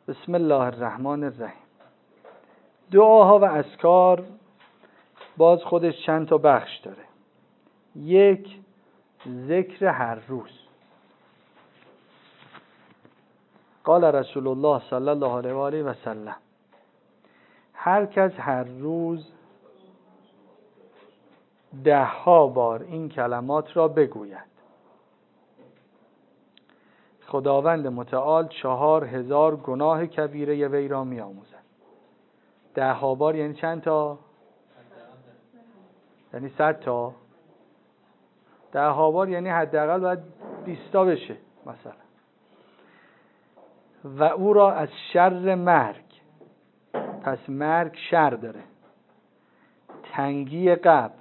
بسم الله الرحمن الرحیم. دعاها و اذکار باز خودش چند تا بخش داره. یک، ذکر هر روز. قال رسول الله صلی الله علیه و آله و سلم: هر کس هر روز 10 بار این کلمات را بگوید، خداوند متعال 4000 گناه کبیره وی را می آموزد. 10 بار یعنی چند تا؟ یعنی 100 تا. 10 بار یعنی حداقل باید 20 تا بشه مثلا. و او را از شر مرگ، پس مرگ شر داره، تنگی قبر،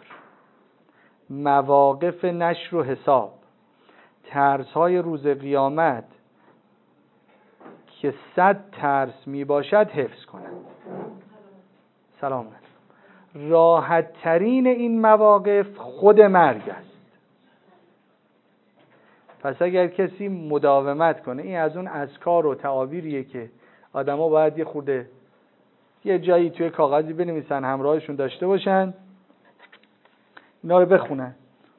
مواقف نشر و حساب، ترس‌های روز قیامت که 100 ترس می باشد حفظ کند. سلام علیکم. راحت ترین این مواقف خود مرگ است. پس اگر کسی مداومت کنه، این از اون اذکار و تعابیریه که آدما باید یه جایی توی کاغذی بنویسن، همراهشون داشته باشن، اینا رو بخونن.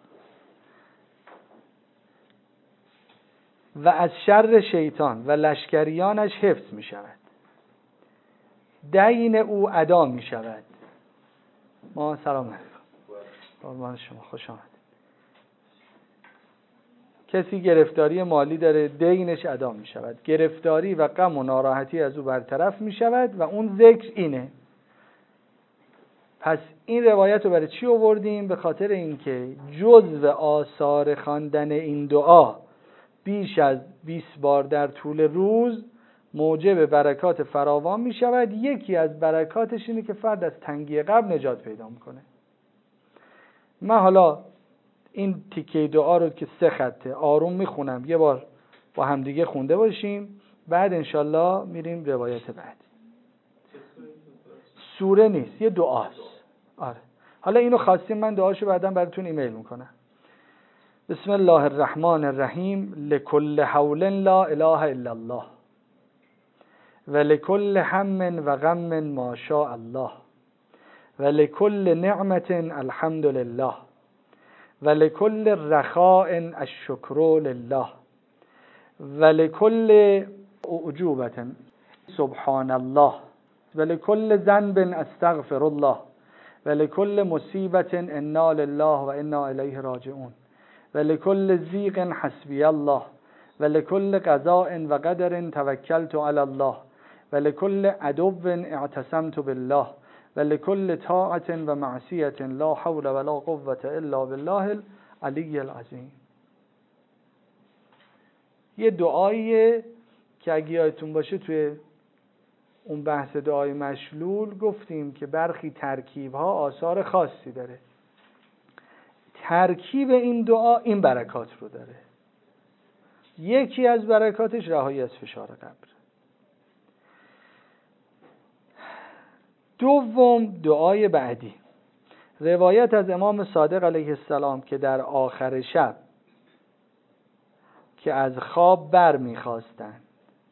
و از شر شیطان و لشکریانش حفظ می شود. دین او ادا می شود. ما سلام علیکم. قربان شما، خوش آمد. کسی گرفتاری مالی داره، دینش ادا می شود. گرفتاری و غم و ناراحتی از او برطرف می شود و اون ذکر اینه. پس این روایت رو برای چی آوردیم؟ به خاطر اینکه جزء آثار خواندن این دعا بیش از 20 بار در طول روز موجب برکات فراوان می شود. یکی از برکاتش اینه که فرد از تنگی قلب نجات پیدا میکنه. من حالا این تیکه دعا رو که 3 خطه آروم میخونم، یه بار با همدیگه خونده باشیم، بعد انشالله میریم روایت بعد. سوره نیست، یه دعاست. آره. حالا اینو خواستیم، من دعاشو بعداً براتون ایمیل میکنم. بسم الله الرحمن الرحیم. لکل حول لا اله الا الله و لکل هم و غم ما شاء الله و لکل نعمت الحمد لله و لکل رخاء الشکر لله و لکل اعجوبة سبحان الله و لکل ذنب استغفر الله و لکل مصیبة انا لله و انا الیه راجعون و لکل ضیق حسبی الله و لکل قضاء و قدر توکلت علی الله و لکل عدو اعتصمت بالله و لکل طاعت و معصیت لا حول ولا قوة الا بالله العلی العظیم. یه دعاییه که اگه یادتون باشه توی اون بحث دعای مشلول گفتیم که برخی ترکیب‌ها آثار خاصی داره. ترکیب این دعا این برکات رو داره. یکی از برکاتش رهایی از فشار قبر. دوم، دعای بعدی، روایت از امام صادق علیه السلام که در آخر شب که از خواب بر می‌خواستند،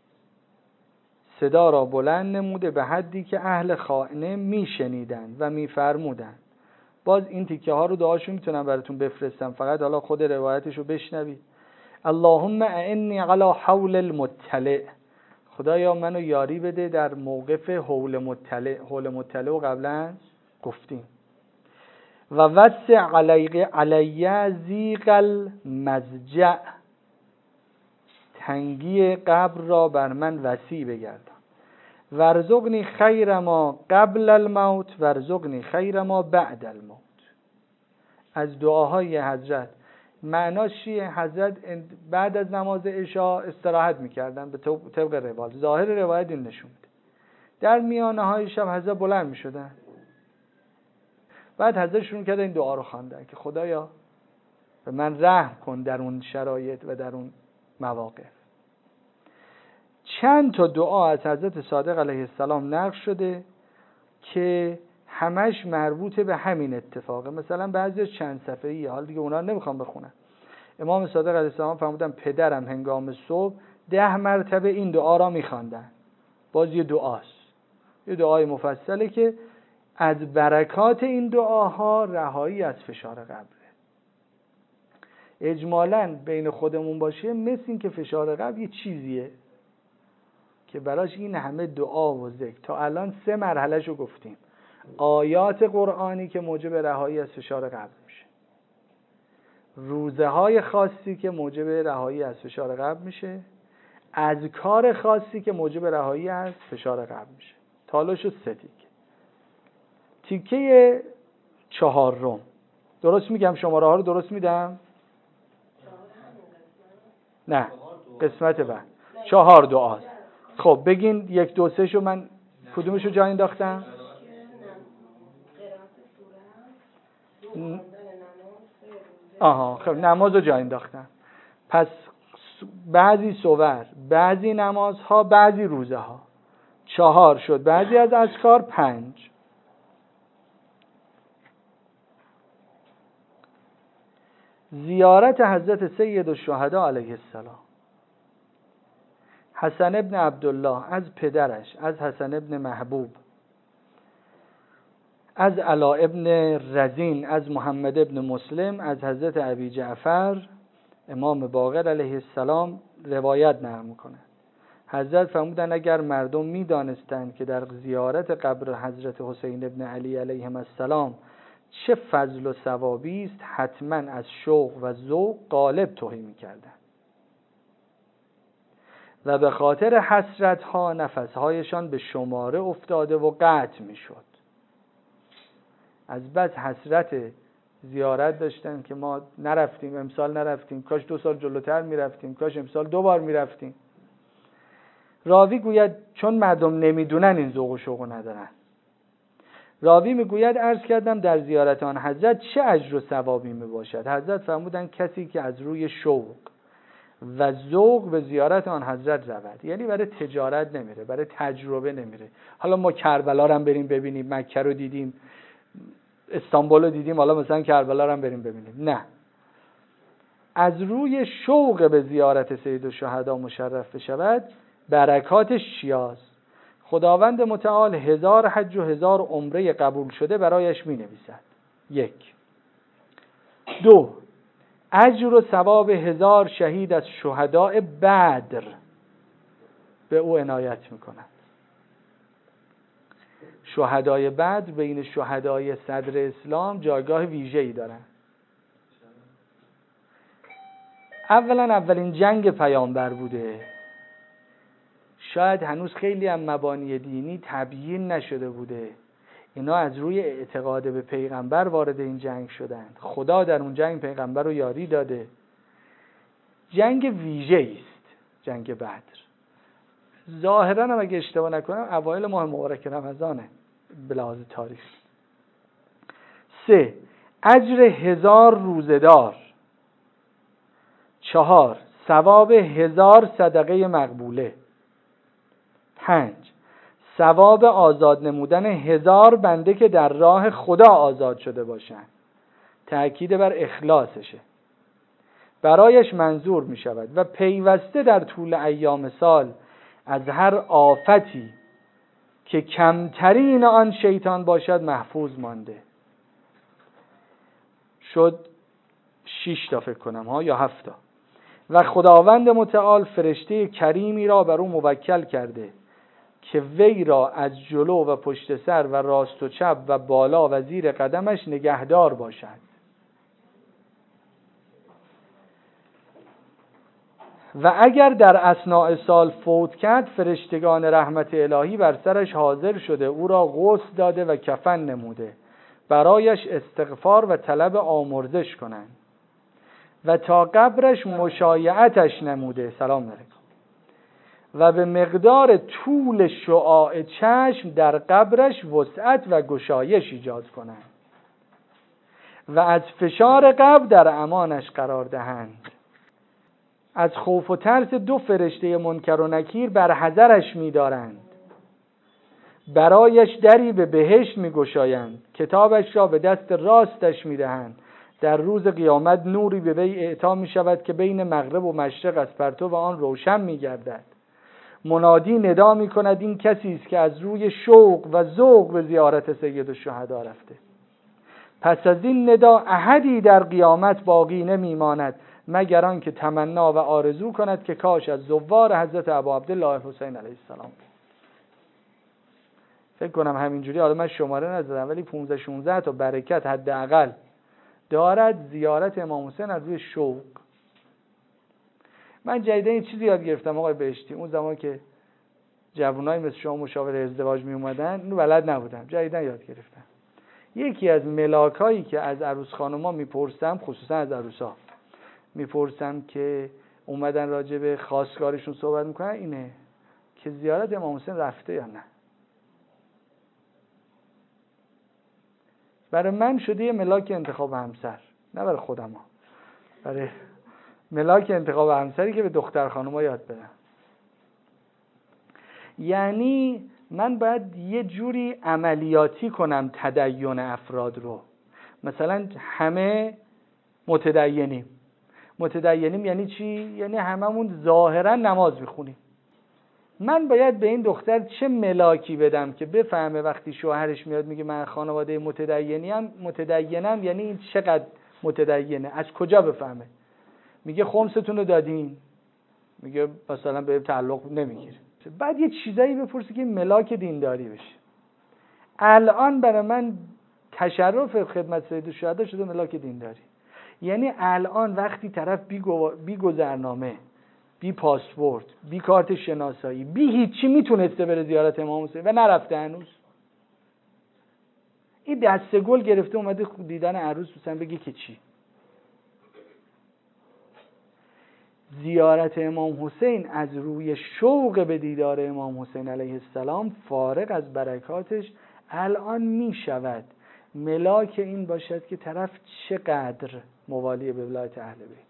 صدا را بلند نموده به حدی که اهل خانه میشنیدند و میفرمودند. باز این تیکه ها رو دعاشو میتونم براتون بفرستم، فقط حالا خود روایتشو بشنوید. اللهم اعنی علی حول المطلع. خدایا منو یاری بده در موقف حول مطلع. حول مطلع و قبلا گفتیم. و وسع علی ضیق المضجع. تنگی قبر را بر من وسیع بگردان. ورزقنی خیر ما قبل الموت ورزقنی خیر ما بعد الموت. از دعاهای حضرت. معناش چیه؟ حضرت بعد از نماز عشا استراحت میکردن به طبق روایت. ظاهر روایت این نشون میده. در میانه های شب حضرت بلند میشدن. بعد حضرت شروع کردن این دعا رو خواندن که خدایا به من رحم کن در اون شرایط و در اون مواقف. چند تا دعا از حضرت صادق علیه السلام نقل شده که همش مربوط به همین اتفاقه. مثلا بعضی چند صفحه‌ای، حال دیگه اونا رو نمیخوام بخونم. امام صادق علیه السلام فرمودن پدرم هنگام صبح 10 مرتبه این دعا را میخواندن. باز یه دعاست، یه دعای مفصله که از برکات این دعاها رهایی از فشار قبره. اجمالاً بین خودمون باشه مثل این که فشار قبر یه چیزیه که براش این همه دعا و ذکر. تا الان 3 مرحله‌شو گفتیم. آیات قرآنی که موجب رهایی از فشار قبر میشه، روزه های خاصی که موجب رهایی از فشار قبر میشه، اذکار خاصی که موجب رهایی از فشار قبر میشه. تالاشو 3 تیکه 4. درست میگم؟ شماره ها رو درست میدم؟ نه، قسمت بعد 4 دعاست. خب بگین 1 2 3 شو من کدومشو جا انداختم؟ خب نمازو جا انداختم. پس بعضی سور، بعضی نمازها، بعضی روزه ها. 4 شد. بعضی از اذکار 5. زیارت حضرت سید الشهدا علیه السلام. حسن ابن عبدالله از پدرش، از حسن ابن محبوب، از علا ابن رزین، از محمد ابن مسلم، از حضرت ابی جعفر امام باقر علیه السلام روایت نقل میکنه. حضرت فرمودن اگر مردم میدانستند که در زیارت قبر حضرت حسین ابن علی علیهم السلام چه فضل و ثوابی است، حتما از شوق و ذوق غالب تهی میکردند و به خاطر حسرت ها نفسهایشان به شماره افتاده و قطع میشد. از بس حسرت زیارت داشتن که ما نرفتیم، امسال نرفتیم، کاش 2 سال جلوتر میرفتیم، کاش امسال 2 بار میرفتیم. راوی گوید چون مردم نمیدونن این ذوق و شوق ندارن. راوی میگوید عرض کردم در زیارت آن حضرت چه اجر و ثوابی میباشد. حضرت فرمودن کسی که از روی شوق و ذوق به زیارت آن حضرت رود، یعنی برای تجارت نمیره، برای تجربه نمیره. حالا ما کربلا رو هم بریم ببینیم، مکه رو دیدیم، استانبول رو دیدیم، حالا مثلا کربلا رو هم بریم ببینیم. نه، از روی شوق به زیارت سید الشهدا مشرف بشود. برکاتش چیاست؟ خداوند متعال 1000 حج و 1000 عمره قبول شده برایش می نویسد. 1. 2. اجر و ثواب 1000 شهید از شهداء بدر به او عنایت می کند. شهدای بدر بین شهدای صدر اسلام جایگاه ویژه‌ای دارند. اولا اولین جنگ پیامبر بوده. شاید هنوز خیلی هم مبانی دینی تبیین نشده بوده. اینا از روی اعتقاد به پیغمبر وارد این جنگ شدند. خدا در اون جنگ پیغمبر رو یاری داده. جنگ ویژه‌ای است جنگ بدر. ظاهراً هم اگه اشتباه نکنم اوایل ماه مبارک رمضانه به لحاظ تاریخ. 3. اجر 1000 روزه‌دار. 4. ثواب 1000 صدقه مقبوله. 5. ثواب آزاد نمودن 1000 بنده که در راه خدا آزاد شده باشند. تأکید بر اخلاصشه. برایش منظور می شود و پیوسته در طول ایام سال از هر آفتی که کمترین آن شیطان باشد محفوظ مانده. شد 6 تا فکر کنم یا 7 تا. و خداوند متعال فرشته کریمی را بر او موکل کرده که وی را از جلو و پشت سر و راست و چپ و بالا و زیر قدمش نگهدار باشد. و اگر در اثناء سال فوت کرد، فرشتگان رحمت الهی بر سرش حاضر شده او را غسل داده و کفن نموده، برایش استغفار و طلب آمرزش کنند و تا قبرش مشایعتش نموده، سلام علیکم، و به مقدار طول شعاع چشم در قبرش وسعت و گشایش ایجاد کنند و از فشار قبر در امانش قرار دهند. از خوف و ترس 2 فرشته منکر و نکیر بر حذرش می‌دارند. برایش دری به بهشت می‌گشایند، کتابش را به دست راستش می‌دهند. در روز قیامت نوری به وی اعطا می‌شود که بین مغرب و مشرق از پرتو آن روشن می‌گردد. منادی ندا می کند این کسی است که از روی شوق و ذوق به زیارت سید الشهدا رفته. پس از این ندا احدی در قیامت باقی نمیماند مگر آن که تمنا و آرزو کند که کاش از زوار حضرت ابا عبدالله حسین علیه السلام. فکر کنم همینجوری، حالا من شماره نزدم ولی 15-16 تا برکت حداقل دارد زیارت امام حسین از روی شوق. من جدیدا یه چیزی یاد گرفتم آقای بهشتی، اون زمان که جوانای مثل شما مشاور ازدواج می اومدن اینو بلد نبودم، جدیدا یاد گرفتم. یکی از ملاکایی که از عروس خانوما میپرسم، خصوصا از عروسا میپرسم که اومدن راجع به خواستگارشون صحبت میکنن، اینه که زیارت امام حسین رفته یا نه. برای من شده یه ملاک انتخاب همسر، نه برای خودم ها، برای ملاک انتخاب همسری که به دختر خانوما یاد بدم. یعنی من باید یه جوری عملیاتی کنم تدین افراد رو. مثلا همه متدینیم یعنی چی؟ یعنی هممون ظاهرا نماز میخونیم. من باید به این دختر چه ملاکی بدم که بفهمه وقتی شوهرش میاد میگه من خانواده متدینم یعنی این چقدر متدینه؟ از کجا بفهمه؟ میگه خمستون رو دادین، میگه مثلا به تعلق نمیگیره. بعد یه چیزایی بپرسی که ملاک دینداری بشه. الان برای من تشرف خدمت سید الشهدا شده ملاک دینداری. یعنی الان وقتی طرف بی گذرنامه، بی پاسپورت، بی کارت شناسایی، بی هیچی میتونسته بره زیارت امام حسین و نرفته هنوز، این دست گل گرفته اومده دیدن عروس مثلا بگه که چی؟ زیارت امام حسین از روی شوق به دیدار امام حسین علیه السلام فارغ از برکاتش الان می شود ملاک این باشد که طرف چقدر موالی به ولایت اهل بیت.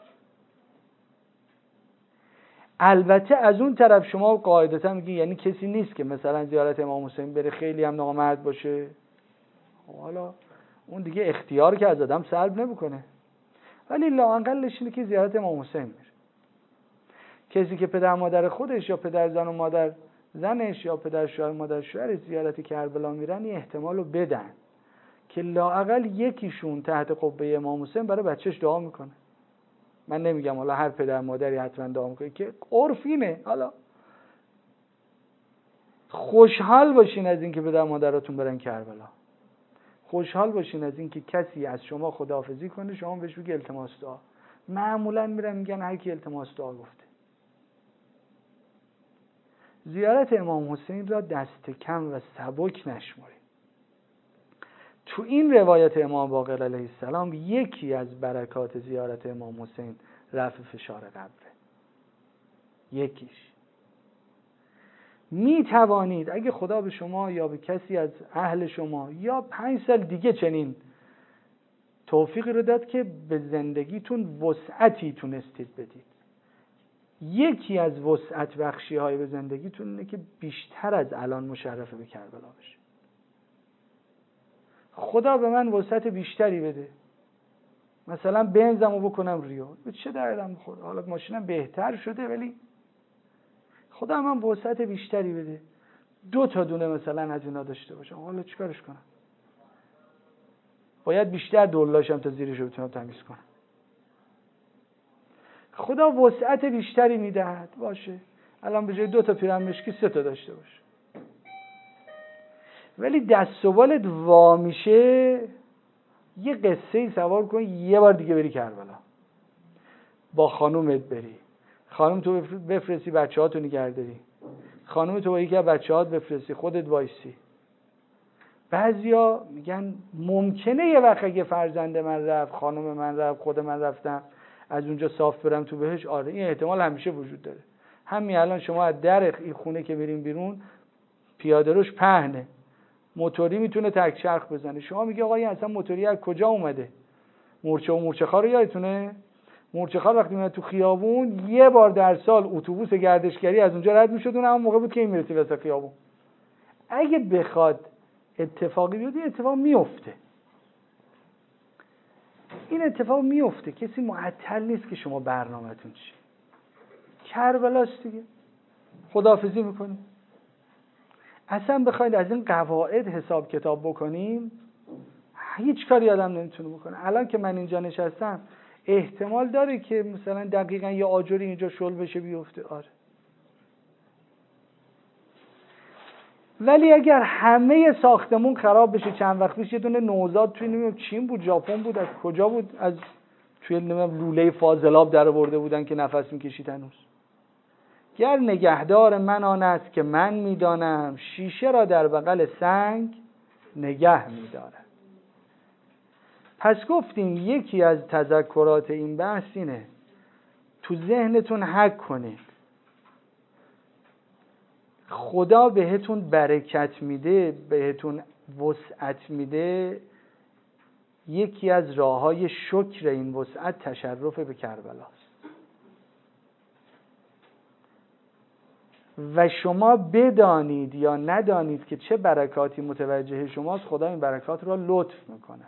البته از اون طرف شما قاعدتا میگی یعنی کسی نیست که مثلا زیارت امام حسین بره خیلی هم نامرد باشه، حالا اون دیگه اختیار که از آدم سلب نمیکنه، ولی لااقلش اینه که زیارت امام حسین میره. کسی که پدر مادر خودش یا پدر زن و مادر زنش یا پدر شوهر مادر شوهرش زیارت کربلا میرن، این احتمالو بدن که لااقل یکیشون تحت قبه امام حسین برای بچهش دعا میکنه. من نمیگم حالا هر پدر مادری حتما دعا میکنه، که عرف اینه. حالا خوشحال باشین از اینکه پدر مادراتون برن کربلا، خوشحال باشین از اینکه کسی از شما خداحافظی کنه شما بهش بگی التماس دعا. معمولا میرن میگن هر کی التماس دعا گفته. زیارت امام حسین را دست کم و سبک نشمرید. تو این روایت امام باقر علیه السلام یکی از برکات زیارت امام حسین رفع فشار قبره. یکیش. می توانید اگه خدا به شما یا به کسی از اهل شما یا 5 سال دیگه چنین توفیقی رو داد که به زندگیتون وسعتی تونستید بدید، یکی از وسعت بخشی های به زندگیتون اینه که بیشتر از الان مشرف به کربلا بشه. خدا به من وسعت بیشتری بده، مثلا بنزمو بکنم ریو، به چه دردم میخوره؟ حالا ماشینم بهتر شده ولی خدا من وسعت بیشتری بده، 2 تا دونه مثلا از اینا داشته باشم، حالا چیکارش کنم؟ باید بیشتر دلاشم تا زیرش رو بتونم تمیز کنم. خدا وسعت بیشتری میدهد. باشه الان به جای 2 تا پیرهن مشکی 3 تا داشته باشه، ولی دست و بالت وا میشه یه قصه سوار کن یه بار دیگه بری کربلا، با خانومت بری، خانوم تو بفرستی بچه‌هاتو نگهداری، خانوم تو با یکی از بچه‌هات بفرستی، خودت وایسی. بعضیا میگن ممکنه یه وقت اگه فرزند من رفت، خانم من رفت، خود من رفتم از اونجا صاف برم تو بهش. آره این احتمال همیشه وجود داره. همین الان شما از در این خونه که میرین بیرون پیاده روش پهنه، موتوری میتونه تک چرخ بزنه. شما میگه آقا این اصلا موتوری از کجا اومده؟ مورچه و مورچه‌خوار رو یادتونه؟ مورچه‌خوار وقتی میاد تو خیابون یه بار در سال اتوبوس گردشگری از اونجا رد میشد، اون هم موقع بود که این میرسید وسط خیابون. اگه بخواد اتفاقی بیاد این اتفاق میفته. این اتفاق میفته، کسی معطل نیست که شما برنامه‌تون چیه. کربلاست دیگه. خداحافظی میکنیم. اصلا بخواید از این قواعد حساب کتاب بکنیم هیچ کاری آدم نمیتونه بکنه. الان که من اینجا نشستم احتمال داره که مثلا دقیقاً یه آجری اینجا شل بشه بیفته، آره. ولی اگر همه ساختمون خراب بشه، چند وقت پیش یه دونه نوزاد توی نمیدونم چین بود، ژاپن بود، از کجا بود، از توی نمیدونم لوله فاضلاب در آورده بودن که نفس میکشید هنوز. گر نگهدار من آن است که من میدانم، شیشه را در بغل سنگ نگه میدارد. پس گفتیم یکی از تذکرات این بحث اینه تو ذهنتون حک کنید خدا بهتون برکت میده، بهتون وسعت میده. یکی از راههای شکر این وسعت تشرف به کربلاست و شما بدانید یا ندانید که چه برکاتی متوجه شماست، خدا این برکات را لطف میکنه.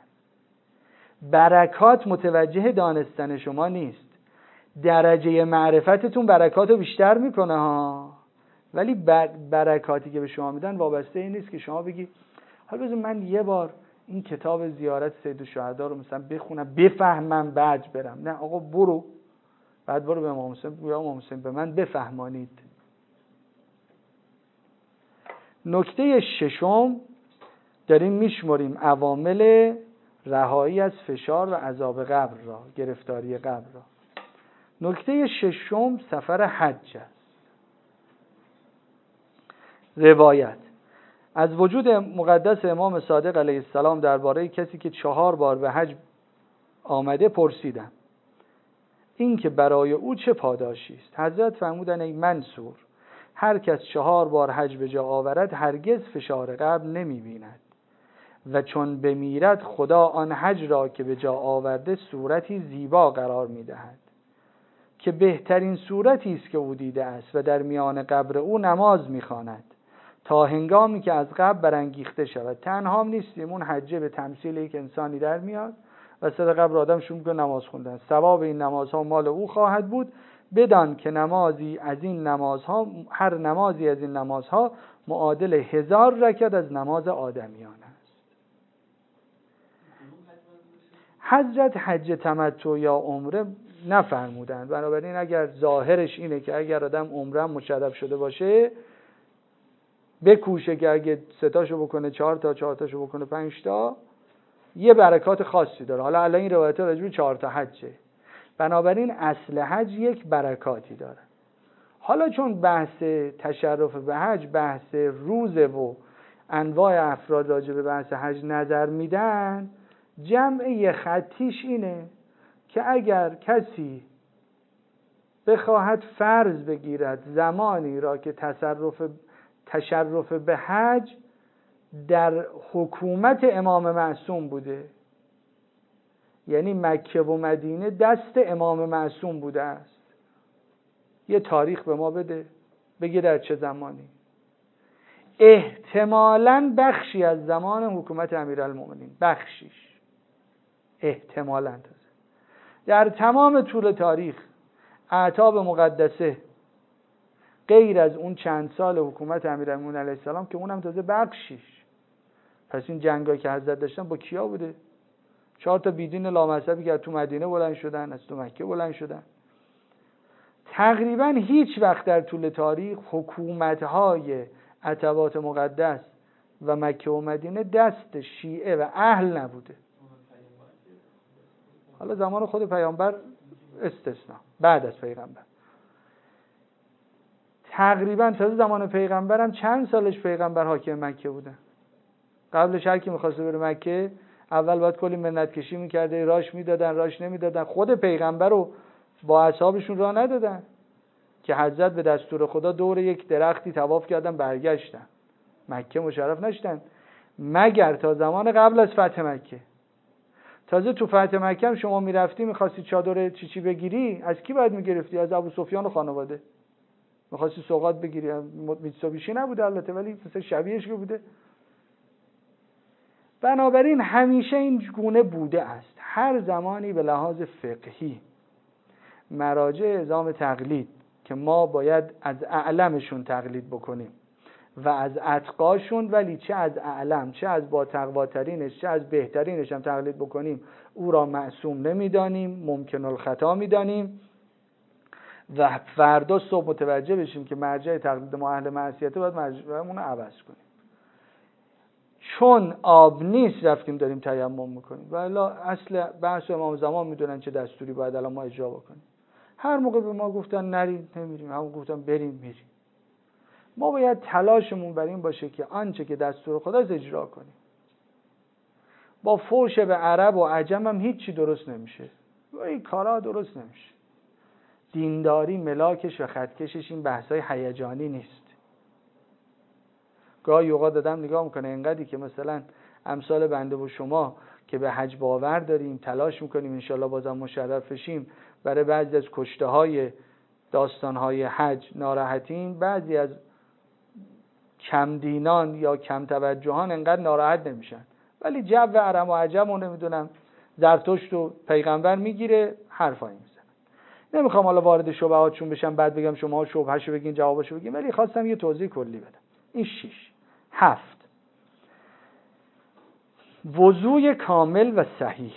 برکات متوجه دانستن شما نیست، درجه معرفتتون برکات رو بیشتر میکنه ها، ولی برکاتی که به شما میدن وابسته این نیست که شما بگی حالا بذار من یه بار این کتاب زیارت سید الشهدا رو مثلا بخونم بفهمم بعد برم. نه آقا برو، بعد برو به امام حسین بگو امام حسین به من بفهمانید. نکته ششم داریم میشمریم عوامل رهایی از فشار و عذاب قبر را، گرفتاری قبر را. نکته ششم سفر حج است. روایت از وجود مقدس امام صادق علیه السلام درباره کسی که 4 بار به حج آمده پرسیدم این که برای او چه پاداشی است. حضرت فرمودند ای منصور، هر کس 4 بار حج به جا آورد هرگز فشار قبر نمی بیند و چون بمیرد خدا آن حج را که به جا آورده صورتی زیبا قرار می دهد که بهترین صورتی است که او دیده است و در میان قبر او نماز می خواند تا هنگامی که از قبر برانگیخته شود. تنها نیستیم، اون حجه به تمثیل یک انسانی در میاد و صد قبر آدم شروع می‌کنه نماز خوندن. ثواب این نمازها مال او خواهد بود. بدان که نمازی از این نمازها، هر نمازی از این نمازها معادل 1000 رکعت از نماز آدمیان است. حضرت حج تمتع یا عمره نفرمودند، بنابراین اگر ظاهرش اینه که اگر آدم عمره مشرف شده باشه بکوشه که اگه 3 تاشو بکنه 4 تا، 4 تاشو بکنه 5 تا، یه برکات خاصی داره. حالا الان این روایت راجع به 4 تا حجه، بنابراین اصل حج یک برکاتی داره. حالا چون بحث تشرف به حج بحث روزه و انواع افراد راجع به بحث حج نظر میدن، جمع خطیش اینه که اگر کسی بخواهد فرض بگیرد زمانی را که تشرف به حج در حکومت امام معصوم بوده، یعنی مکه و مدینه دست امام معصوم بوده است، یه تاریخ به ما بده، بگه در چه زمانی. احتمالاً بخشی از زمان حکومت امیرالمومنین، بخشیش احتمالاً. در تمام طول تاریخ اعتاب مقدسه غیر از اون چند سال حکومت امیرالمومنین علیه السلام که اونم تازه بخشیش. پس این جنگایی که حضرت داشتن با کیا بوده؟ 4 تا بیدین لامذهبی که تو مدینه بلند شدن، از تو مکه بلند شدن. تقریبا هیچ وقت در طول تاریخ حکومت‌های عتبات مقدس و مکه و مدینه دست شیعه و اهل نبوده. حالا زمان خود پیامبر استثنا، بعد از پیغمبر تقریبا تا زمان پیغمبر هم چند سالش پیغمبر حاکم مکه بوده. قبلش هر کی می‌خواسته بره مکه اول باید کلی منت کشی می‌کرده، راش میدادن، راش نمیدادن. خود پیغمبر رو با اصحابشون راه ندادن که حضرت به دستور خدا دور یک درختی طواف کردن برگشتن، مکه مشرف نشدن مگر تا زمان قبل از فتح مکه. تازه تو فتح مکه هم شما میرفتی می‌خواستی چادر چی بگیری، از کی باید می‌گرفتی؟ از ابو سفیان و خانواده. می‌خواستی سوغات بگیری، میتسوبیشی نبوده البته، ولی مثلا شبیهش که بوده. بنابراین همیشه این گونه بوده است. هر زمانی به لحاظ فقهی مراجع اعزام تقلید که ما باید از اعلمشون تقلید بکنیم و از اتقاشون، ولی چه از اعلم چه از با تقواترینش چه از بهترینش هم تقلید بکنیم او را معصوم نمیدانیم، ممکن الخطا میدانیم و فردا صبح متوجه بشیم که مرجع تقلید ما اهل معصیته، باید مرجعمون رو عوض کنیم. چون آب نیست رفتیم داریم تیمم میکنیم، ولی اصل بحث امام زمان میدونن چه دستوری باید الان ما اجرا بکنیم. هر موقع به ما گفتن نریم نمیریم، همون گفتن بریم میریم. ما باید تلاشمون بر این باشه که آنچه که دستور خداست اجرا کنیم. با فوش به عرب و عجم هم هیچی درست نمیشه، این کارا درست نمیشه. دینداری ملاکش و خطکشش این بحثای هیجانی نیست. گاهی اوقات آدم نگاه میکنه اینقدری که مثلا امثال بنده و شما که به حج باور داریم تلاش میکنیم انشالله بازم مشرف بشیم، برای بعضی از کشته های داستان های حج ناراحتیم، بعضی از کم دینان یا کم توجهان انقدر ناراحت نمیشن، ولی جو عرب و عجم و نمیدونم زرتشت و پیغمبر میگیره حرفایی میزنن. نمیخوام حالا وارد شبهاتشون بشم بعد بگم شما شبهشو بگین جوابشو بگین، ولی خواستم یه توضیح کلی بدم. این 6. 7. وضوء کامل و صحیح.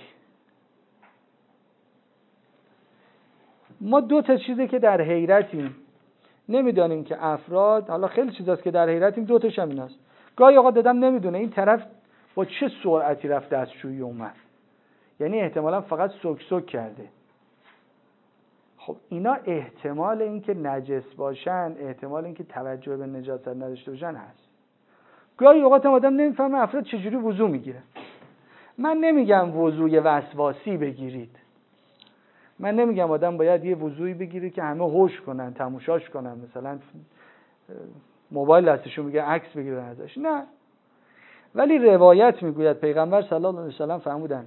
ما 2 تا چیزی که در حیرتیم نمیدانیم که افراد، حالا خیلی چیزاست که در حیرتیم، 2 تاش هم ایناست. گاهی اوقات دادم نمیدونه این طرف با چه سرعتی رفت دستشویی اومد، یعنی احتمالا فقط سوک سوک کرده. خب اینا احتمال اینکه نجس باشن، احتمال اینکه توجه به نجاست نداشته باشن هست. گاهی اوقات هم آدم نمیفهمه افراد چجوری وضو میگیره. من نمیگم وضوی وسواسی بگیرید، من نمیگم آدم باید یه وضویی بگیره که همه هوش کنن تماشاش کنن، مثلا موبایل دستشون میگه عکس بگیرن ازش، نه. ولی روایت میگوید پیغمبر صلی الله علیه و سلم فرمودند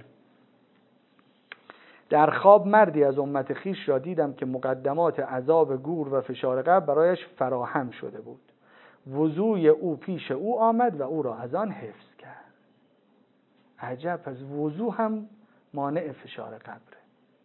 در خواب مردی از امت خیش را دیدم که مقدمات عذاب گور و فشار قبر برایش فراهم شده بود. وضوی او پیش او آمد و او را از آن حفظ کرد. عجب، پس وضو هم مانع فشار قبره.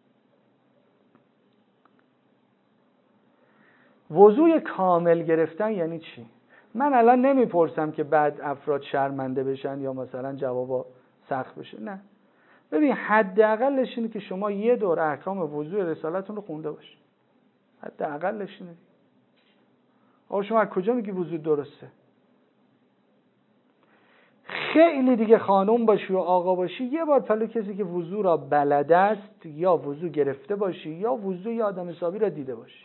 وضوی کامل گرفتن یعنی چی؟ من الان نمیپرسم که بعد افراد شرمنده بشن یا مثلا جوابا سخت بشه، نه. ببین حداقلش اینه که شما یه دور احکام وضوء رسالتون رو خونده باشید. حداقلش اینه. آقا شما از کجا میگی وضوء درسته؟ خیلی دیگه خانم باشی و آقا باشی، یه بار پلو کسی که وضوء را بلد است یا وضوء گرفته باشی یا وضوء یه آدم حسابی را دیده باشی.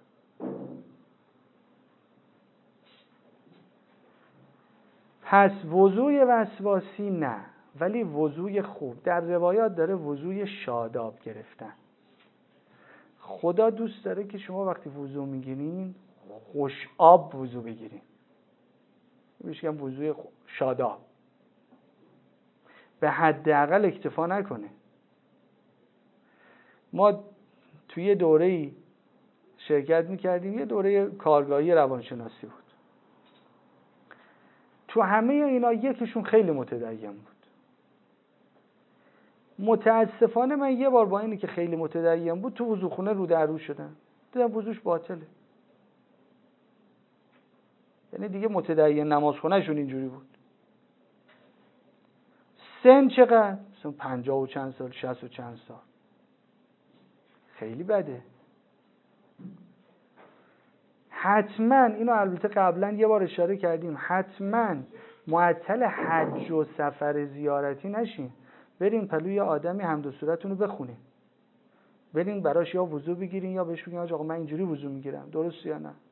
پس وضوء وسواسی نه، ولی وضوء خوب. در روایات داره وضوء شاداب گرفتن. خدا دوست داره که شما وقتی وضوء میگیرین خوش آب وضوء بگیرین. میشه که وضوء شاداب. به حداقل اکتفا نکنه. ما توی یه دوره‌ای شرکت میکردیم، یه دوره کارگاهی روانشناسی بود. تو همه اینا یکیشون خیلی متدین بود. متاسفانه من یه بار با اینی که خیلی متدین بود تو وضوخونه رو در رو شدم، دیدم وضوش باطله. یعنی دیگه متدین نمازخونهشون اینجوری بود. سن چقدر؟ مثلا 50 و چند سال، 60 و چند سال. خیلی بده. حتما اینو البته قبلا یه بار اشاره کردیم، حتما معطل حج و سفر زیارتی نشین. برین پلوی آدمی حمد و سورتون رو بخونین، برین براش یا وضو بگیرین یا بهش بگین آقا من اینجوری وضو میگیرم، درست یا نه.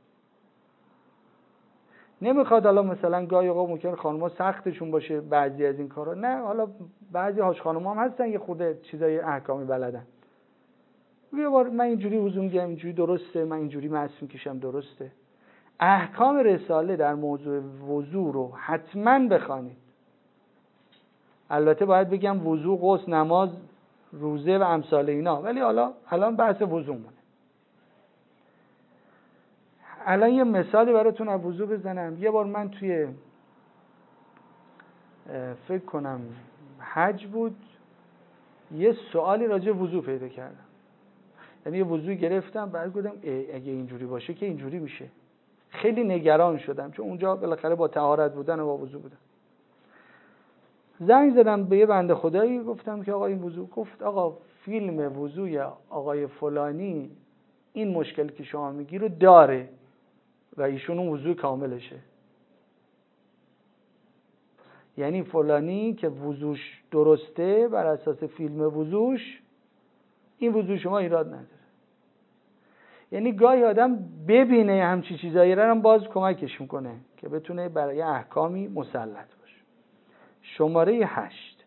نمیخواد حالا مثلا گاهی اوقات ممکنه خانم‌ها سختشون باشه بعضی از این کارا، نه، حالا بعضی حاج خانم‌ها هم هستن یه خورده چیزای احکامی بلدن. یه بار من اینجوری وضو میگیرم، اینجوری درسته، من اینجوری مس میکشم، درسته. احکام رساله در موضوع وضو رو حتما بخوانید. البته باید بگم وضو، غسل، نماز، روزه و امثال اینا، ولی حالا الان بحث وضو مونه. الان یه مثالی براتون از وضو بزنم. یه بار من توی فکر کنم حج بود، یه سوالی راجع وضو پیدا کردم. یعنی یه وضوی گرفتم بعد گفتم اگه اینجوری باشه که اینجوری میشه. خیلی نگران شدم چون اونجا بالاخره با طهارت بودن و با وضو بودم. زنگ زدم به یه بنده خدایی، گفتم که آقا این وضو، گفت آقا فیلم وضوی آقای فلانی این مشکلی که شما میگی رو داره و ایشون اون وضو کاملشه. یعنی فلانی که وضوش درسته بر اساس فیلم وضوش، این وضو شما ایراد نداره. یعنی گاهی آدم ببینه همچی چیزایی رو هم باز کمکش میکنه که بتونه برای احکامی مسلط باشه. شماره 8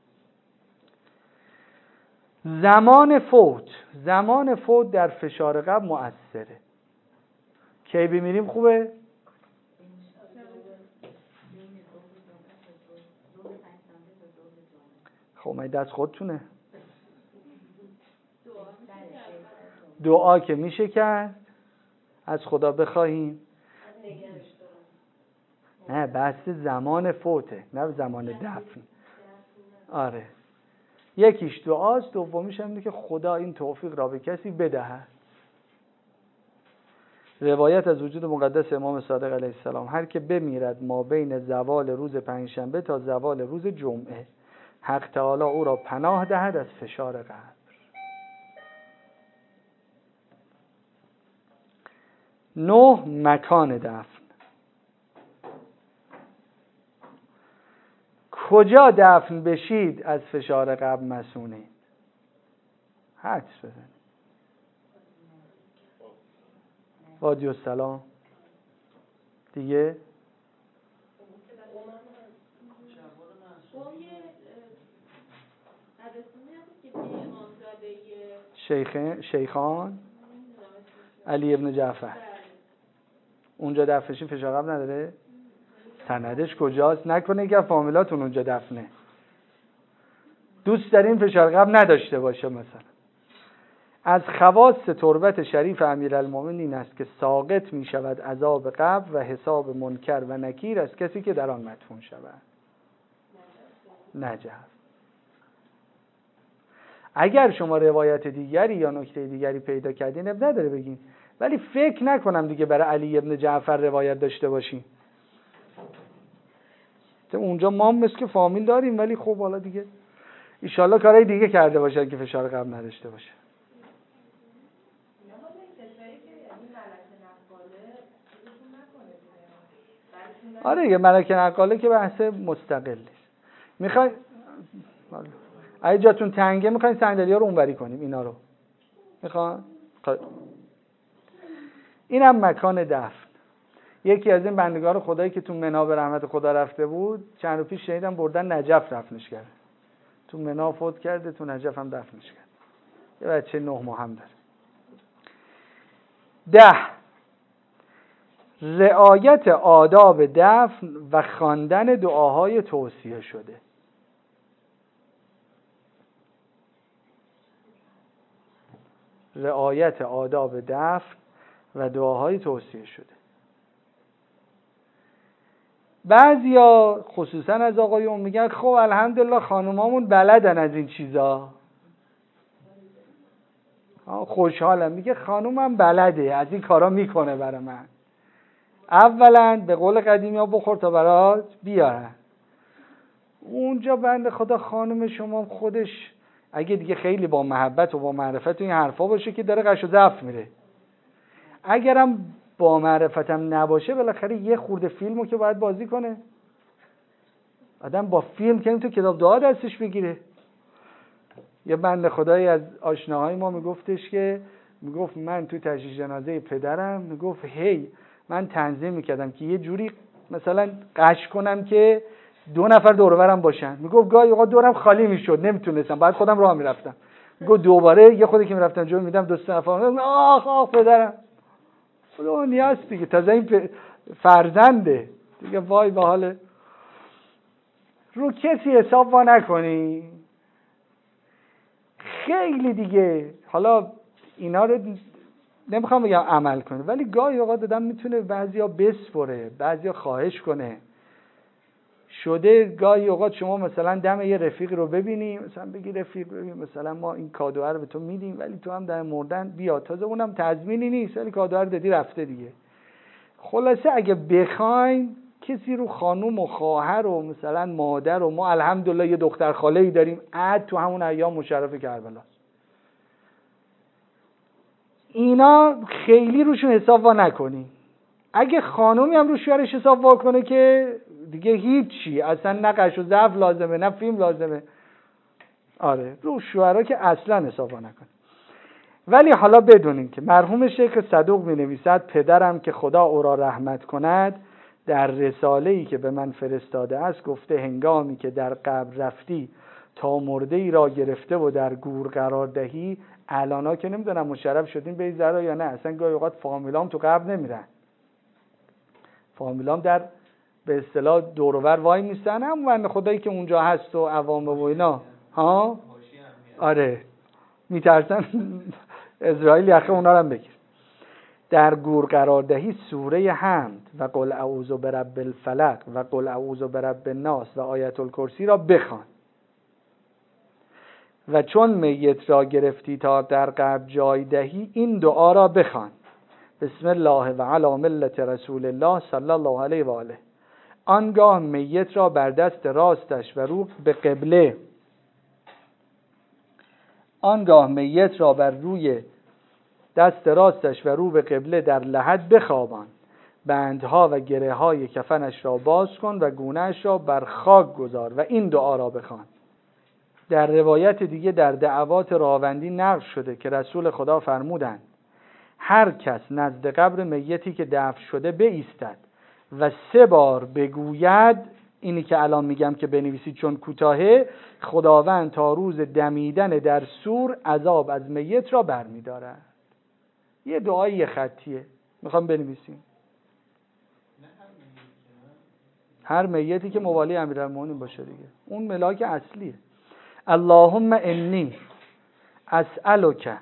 زمان فوت در فشار قبل مؤثره. کی بمیریم خوبه؟ خب من دست خودتونه. دعا که میشه کرد، از خدا بخواهیم. نه بحث زمان فوته، نه زمان دفن. آره، یکیش دعاست، دومیش هم اینه که خدا این توفیق را به کسی بدهد. روایت از وجود مقدس امام صادق علیه السلام: هر که بمیرد ما بین زوال روز پنجشنبه تا زوال روز جمعه، حق تعالی او را پناه دهد از فشار قبر. 9 مکان دفن. کجا دفن بشید از فشار قبر مسئونید؟ حدس بزنید. وادی السلام دیگه، شیخان علی ابن جعفر، اونجا دفنشی فشار قبر نداره؟ سندش کجاست؟ نکنه که فامیلاتون اونجا دفنه. دوست دارین فشار قبر نداشته باشه. مثلا از خواص تربت شریف امیرالمومنین این است که ساقط می شود عذاب قبر و حساب منکر و نکیر از کسی که در آن مدفون شود. نجف. اگر شما روایت دیگری یا نکته دیگری پیدا کردین اب نداره بگین، ولی فکر نکنم دیگه برای علی ابن جعفر روایت داشته باشین. اونجا ما مثل که فامیل داریم، ولی خب حالا دیگه ایشالله کارهای دیگه کرده باشه که فشار قبر نداشته باشه. آره یه ملک نقاله که بحث مستقلی. میخوای اگه جاتون تنگه میخواین صندلی‌ها رو اونوری کنیم، اینا رو میخوان. اینم مکان دفن. یکی از این بندگان خدایی که تو منا به رحمت خدا رفته بود، چند روز پیش شنیدم بردن نجف دفنش کرد. تو منا فوت کرده، تو نجف هم دفنش کرد. یه بچه 9 ماه هم داره. 10 رعایت آداب دفن و خواندن دعاهای توصیه شده. رعایت آداب دفن و دعاهای توصیه شده. بعضیا خصوصا از آقایون میگن خب الحمدلله خانومامون بلدن از این چیزا. خوشحالم، میگه خانومم بلده، از این کارا میکنه برای من. اولا به قول قدیمی ها بخور تا برات بیارن. اونجا بنده خدا خانم شما خودش اگه دیگه خیلی با محبت و با معرفت این حرفا باشه که داره قش و ضعف میره. اگرم با معرفتم نباشه بالاخره یه خورده فیلمو که باید بازی کنه. آدم با فیلم که تو کتاب دعا دستش بگیره. یه بنده خدایی از آشناهای ما میگفتش که میگفت من تو تشییع جنازه پدرم میگفت هی من تنظیم میکردم که یه جوری مثلا قش کنم که 2 نفر دور و برم باشن. میگفت گاهی اوقات دورم خالی میشد، نمیتونستم، بعد خودم راه میرفتم. میگفت دوباره یه خودی که میرفتم جلو میدم 2 نفر آخ پدرم. خدا نیاز دیگه، تازه این فرزنده دیگه، وای به حال. رو کسی حساب وا نکنی. خیلی دیگه حالا اینا رو نمیخوام بگم عمل کنه، ولی گاهی اوقات آدم میتونه بعضیا بسپره، بعضیا خواهش کنه. شده گاهی اوقات شما مثلا دم یه رفیق رو ببینی، مثلا بگی رفیق ببین مثلا ما این کادو رو به تو میدیم ولی تو هم در مردن بیا، تازه اونم تضمینی نیست ولی کادو رو دادی رفته دیگه. خلاصه اگه بخوایم کسی رو خانوم و خواهر و مثلا مادر و ما الحمدلله یه دختر خاله‌ای داریم تو همون ایام مشرف کربلا، اینا خیلی روشون حساب وا نکنی. اگه خانومی هم رو شوهرش حساب وا کنه که دیگه هیچی، اصلا نه قش و ظرف لازمه نه فیلم لازمه. آره رو شوهرها که اصلا حساب وا نکنه. ولی حالا بدونین که مرحوم شیخ صدوق می نویسد پدرم که خدا او را رحمت کند در رساله‌ای که به من فرستاده است گفته هنگامی که در قبر رفتی تا مرده ای را گرفته و در گور قرار دهی، الانا که نمیدونم مشرف شدین به زرا یا نه، اصلا گاهی اوقات فامیلام تو قبر نمیرن، فامیلام در به اصطلاح دور و بر وای میستن، همون خدایی که اونجا هست و عوام و اینا ها. آره میترسن اسرائیل یخه اونا رو هم بگیر. در گور قرار دهی سوره حمد و قل اعوذ برب الفلق و قل اعوذ برب الناس و آیت الکرسی را بخوان و چون میت را گرفتی تا در قبر جای دهی این دعا را بخوان: بسم الله و علی ملت رسول الله صلی الله علیه و آله. آنگاه میت را بر دست راستش و رو به قبله، آنگاه میت را بر روی دست راستش و رو به قبله در لحد بخوابان، بندها و گره های کفنش را باز کن و گونه‌اش را بر خاک گذار و این دعا را بخوان. در روایت دیگه در دعوات راوندی نقل شده که رسول خدا فرمودند هر کس نزد قبر میتی که دفن شده بایستد و 3 بار بگوید، اینی که الان میگم که بنویسید چون کوتاهه، خداوند تا روز دمیدن در سور عذاب از میت را برمی‌دارد. یه دعای یه خطیه، میخوام بنویسیم. هر میتی که موالی امیرالمومنین باشه دیگه، اون ملاک اصلیه. اللهم انی اسألک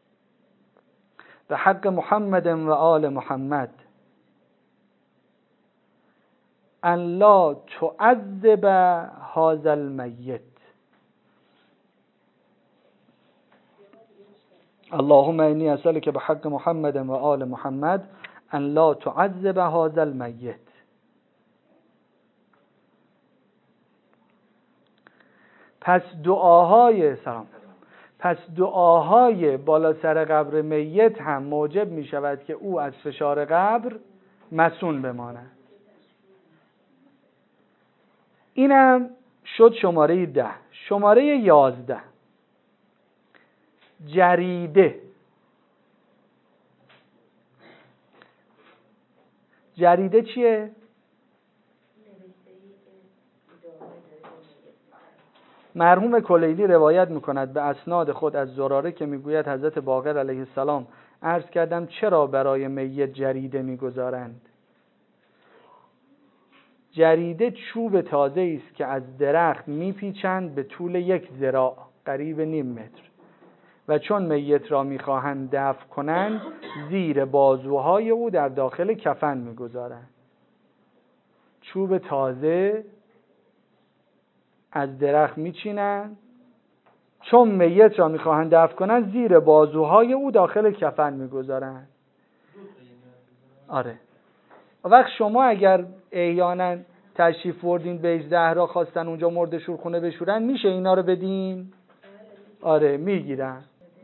به حق محمد و آل محمد ان لا تعذب هذا المیت. اللهم انی اسألک به حق محمد و آل محمد ان لا تعذب هذا المیت. پس دعاهای بالا سر قبر میت هم موجب می شود که او از فشار قبر مصون بماند. اینم شد شماره 10. شماره 11 جریده. جریده چیه؟ مرحوم کلیلی روایت میکند به اسناد خود از زراره که میگوید حضرت باقر علیه السلام عرض کردم چرا برای میت جریده میگذارند؟ جریده چوب تازه است که از درخت میپیچند به طول 1 ذراع قریب نیم متر و چون میت را میخواهند دفن کنند زیر بازوهای او در داخل کفن میگذارند. چوب تازه از درخت میچینن، چون میت را میخواهند دفن کنن زیر بازوهای او داخل کفن میگذارن. آره. وقت شما اگر احیانا تشریف بردین به زهرا خواستن اونجا مرده شورخونه بشورن میشه اینا رو بدین؟ آره میگیرن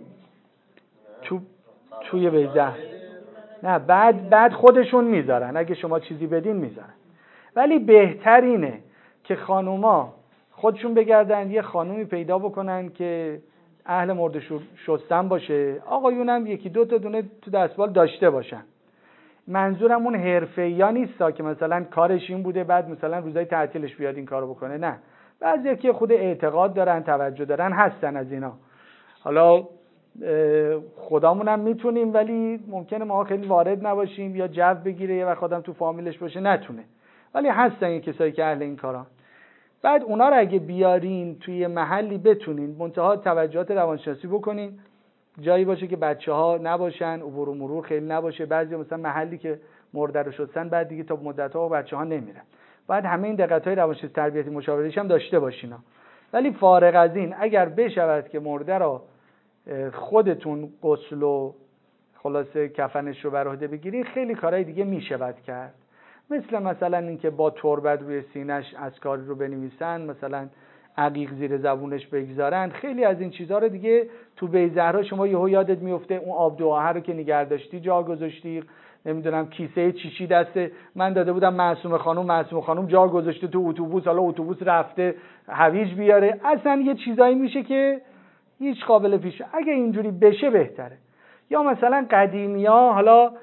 توی بیزه. نه بعد خودشون میذارن، اگه شما چیزی بدین میذارن. ولی بهترینه که خانوما خودشون بگردن یه خانومی پیدا بکنن که اهل مرده شستن باشه، آقایونم 1-2 تا دونه تو دستمال داشته باشن. منظورم اون حرفه‌ای‌ها نیستا که مثلا کارش این بوده بعد مثلا روزای تعطیلش بیاد این کارو بکنه. نه، بعضیا که خود اعتقاد دارن، توجه دارن، هستن از اینا. حالا خدامون هم میتونیم ولی ممکنه ما خیلی وارد نباشیم یا جو بگیره یه وقت آدم تو فامیلش باشه نتونه، ولی هستن این کسایی که اهل این کارا. بعد اونا رو اگه بیارین توی محلی بتونین منتها توجهات روانشناسی بکنین، جایی باشه که بچه‌ها نباشن، عبور و مرور خیلی نباشه. بعضی مثلا محلی که مرده رو شستن بعد دیگه تا مدت‌ها بچه‌ها نمیرن. باید همه این دقت‌های روانشناسی تربیتی مشاوره‌ایش هم داشته باشین. ولی فارغ از این اگر بشود که مرده را خودتون غسل و خلاصه کفنش رو بر عهده بگیرین، خیلی کارهای دیگه میشود کرد. مثلا اینکه با تربت روی سینه‌اش اذکاری رو بنویسن، مثلا عقیق زیر زبونش بگذارن، خیلی از این چیزها رو دیگه تو بیزهرا شما یهو یادت میفته اون آب دعا رو که نگه داشتی جا گذاشتی، نمیدونم کیسه چیچی دست من داده بودم معصومه خانم جا گذاشته تو اتوبوس، حالا اتوبوس رفته هویج بیاره. اصلا یه چیزایی میشه که هیچ قابل پیش. اگه اینجوری بشه بهتره. یا مثلا قدیمی‌ها حالا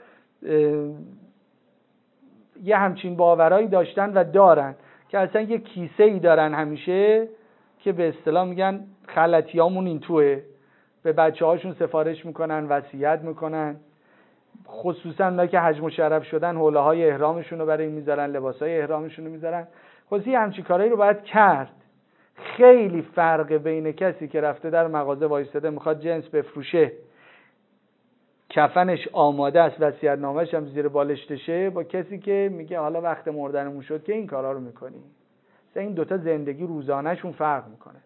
یه همچین باورایی داشتن و دارن که اصلا یه کیسه‌ای دارن همیشه که به اصطلاح میگن خلطیامون این توه، به بچه‌هاشون سفارش میکنن، وصیت میکنن، خصوصا اونایی که حج مشرف شدن حوله‌های احرامشون رو برای این میذارن، لباسای احرامشون رو میذارن. خلاصی همچین کارهایی رو باید کرد. خیلی فرق بین کسی که رفته در مغازه وایساده میخواد جنس بفروشه، کفنش آماده است، وصیت‌نامه‌اش هم زیر بالشتشه، با کسی که میگه حالا وقت مردنمون شد که این کارا رو میکنی. این دوتا زندگی روزانه‌شون فرق میکنه.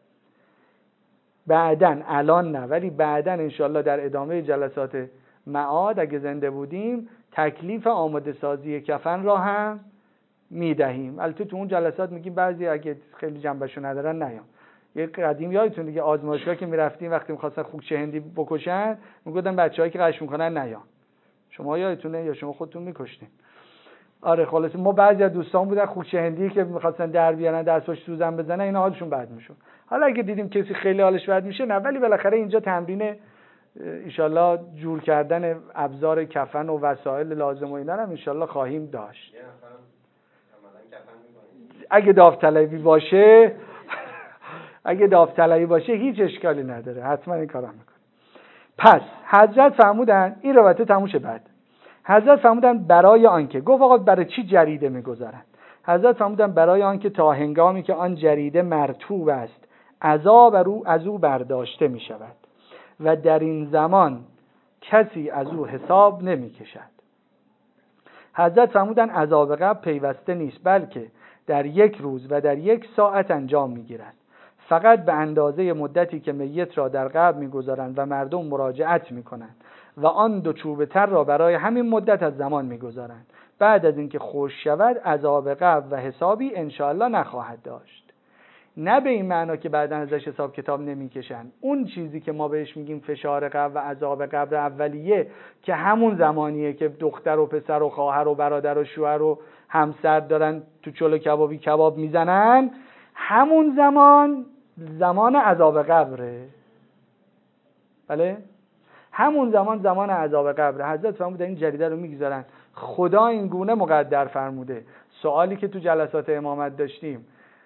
بعدن، الان نه، ولی بعدن انشالله در ادامه جلسات معاد اگه زنده بودیم تکلیف آماده سازی کفن را هم میدهیم. البته تو اون جلسات میگیم بعضی اگه خیلی جنبشو ندارن نیام. یه قدیم یادتون دیگه آزمایشگاه که میرفتیم وقتی می‌خواستن خوکچه هندی بکشن میگفتن بچه‌هایی که قش میکنن نیام. شما یادتونه یا شما خودتون میکشتین؟ آره خلاص ما بعضی از دوستان بودن خوکچه هندی که می‌خواستن در بیارن دستش سوزن بزنن اینا حالشون بد میشد. حالا اگه دیدیم کسی خیلی حالش بد میشه نه، ولی بالاخره اینجا تمرین انشالله جور کردن ابزار کفن و وسایل لازم و اینا هم انشالله خواهیم داشت. اگه داوطلبی باشه هیچ اشکالی نداره، حتما این کارو میکنه. پس حضرت فرمودن این روایت تموم شه. بعد حضرت فرمودن برای آنکه، گفت آقا برای چی جریده میگذارن؟ حضرت فرمودن برای آنکه تا هنگامی که آن جریده مرطوب است عذاب از او برداشته می شود و در این زمان کسی از او حساب نمی کشد. حضرت فرمودن عذاب قبر پیوسته نیست، بلکه در یک روز و در یک ساعت انجام می گیرد، فقط به اندازه مدتی که میت را در قبر می گذارند و مردم مراجعت می کنند و آن دو چوبه تر را برای همین مدت از زمان می گذارند. بعد از اینکه خوش شود عذاب قبر و حسابی انشاءالله نخواهد داشت. نه به این معنا که بعداً ازش حساب کتاب نمیکشن. اون چیزی که ما بهش میگیم فشار قبر و عذاب قبر اولیه که همون زمانیه که دختر و پسر و خواهر و برادر و شوهر و همسر دارن تو چلو کبابی کباب میزنن، همون زمان عذاب قبره. بله؟ همون زمان عذاب قبره. حضرت فرمودن این جریده رو میگذارن، خدا این گونه مقدر فرموده. سوالی که تو جلسات امامت داشتیم،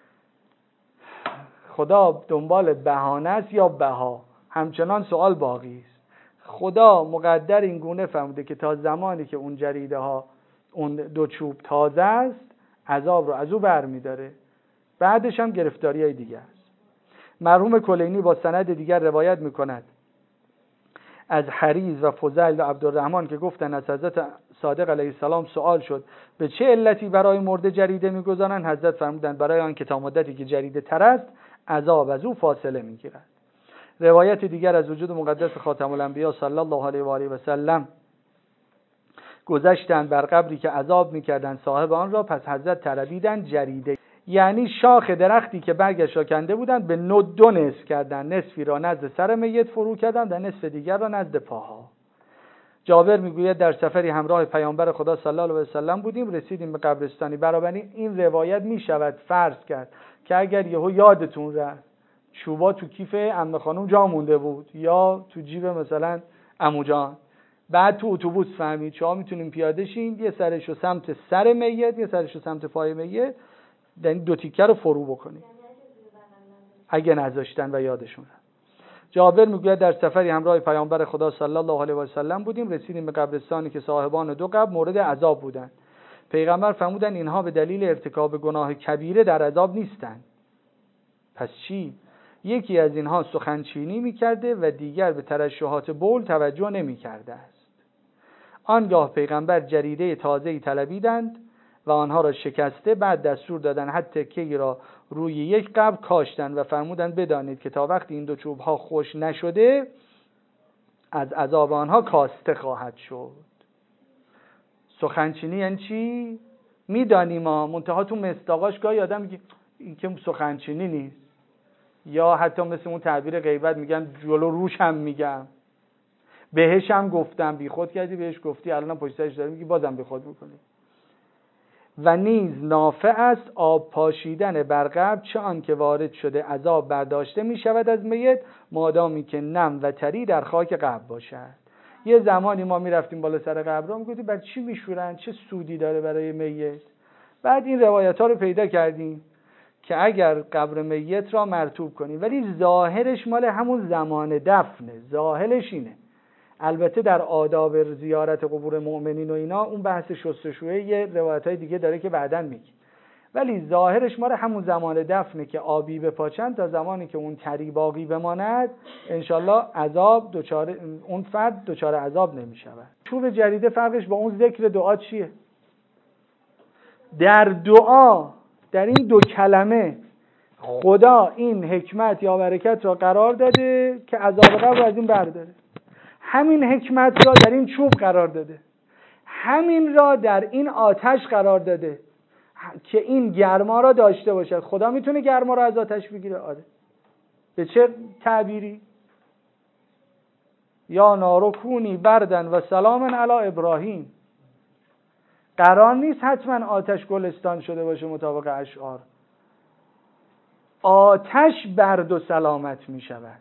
خدا دنبال بهانه است یا بها؟ همچنان سوال باقی است. خدا مقدر این گونه فرموده که تا زمانی که اون جریده ها، اون دو چوب تازه است، عذاب رو از او برمی‌داره، بعدش هم گرفتاری های دیگه است. مرحوم کلینی با سند دیگر روایت می‌کند از حریز و فضیل و عبدالرحمن که گفتن از حضرت صادق علیه السلام سوال شد به چه علتی برای مرده جریده می‌گذارن؟ حضرت فرمودند برای آن که تا مدتی که جریده تر است عذاب از او فاصله می‌گیرد. روایت دیگر از وجود مقدس خاتم الانبیا صلی الله علیه و آله و سلم گذشتند بر قبری که عذاب می‌کردند صاحب آن را، پس حضرت طلبیدند جریده، یعنی شاخ درختی که برگش را کنده بودند، به دو نصف کردند، نصفی را نزد سر میت فرو کردند و نصف دیگر را نزد پاها. جابر میگوید در سفری همراه پیامبر خدا صلی الله علیه و سلم بودیم، رسیدیم به قبرستانی. برابر این روایت میشود فرض کرد که اگر یهو یادتون رفت چوبا تو کیف عمه خانم جا مونده بود یا تو جیب مثلا عمو جان، بعد تو اتوبوس فهمید شما میتونیم پیاده شین، یه سرشو سمت سر میت یه سرشو سمت پای میت، یعنی دو تیکه رو فرو بکنید اگه نذاشتن و یادشون رفت. جابر میگوید در سفری همراه پیامبر خدا صلی الله علیه و سلم بودیم، رسیدیم به قبرستانی که صاحبان دو قبر مورد عذاب بودند. پیغمبر فرمودند اینها به دلیل ارتکاب گناه کبیره در عذاب نیستند. پس چی؟ یکی از اینها سخنچینی میکرده و دیگر به ترشحات بول توجه نمیکرده است. آنگاه پیغمبر جریده تازه‌ای طلبیدند و آنها را شکسته. بعد دستور دادن حتی تکه‌ای را روی یک قبر کاشتند و فرمودند بدانید که تا وقتی این دو چوب ها خشک نشده از عذاب آنها کاسته خواهد شد. سخنچینی یعنی چی؟ میدانیم ما، منتها تو مصداقاش گاهی آدم میگه این که سخنچینی نیست، یا حتی مثل اون تعبیر غیبت میگن جلو روش هم میگم، بهش هم گفتم، بی خود کردی بهش گفتی، الان پشت سرش داری میگی بازم بی خود میکنی. و نیز نافع است آب پاشیدن بر قبر، چه آن که وارد شده عذاب برداشته می شود از میت، مادامی که نم و تری در خاک قبر باشد. یه زمانی ما میرفتیم بالا سر قبرها میگفتیم برای چی میشورن، چه سودی داره برای میت. بعد این روایت ها رو پیدا کردیم که اگر قبر میت را مرطوب کنیم، ولی ظاهرش مال همون زمان دفنه، ظاهرش اینه. البته در آداب زیارت قبور مؤمنین و اینا اون بحث شستشویی یه روایت‌های دیگه داره که بعداً میگه، ولی ظاهرش مال همون زمان دفنه که آبی بپاچن تا زمانی که اون تری باقی بماند انشالله عذاب اون فرد دچار عذاب نمیشود. چوب جریده فرقش با اون ذکر دعا چیه؟ در دعا، در این دو کلمه خدا این حکمت یا برکت را قرار داده که عذاب قبر از این برداره. همین حکمت را در این چوب قرار داده، همین را در این آتش قرار داده که این گرما را داشته باشد. خدا میتونه گرما را از آتش بگیره؟ آره. به چه تعبیری؟ یا نارو کونی بردن و سلاما علی ابراهیم. قرار نیست حتما آتش گلستان شده باشه مطابق اشعار. آتش برد و سلامت می شود.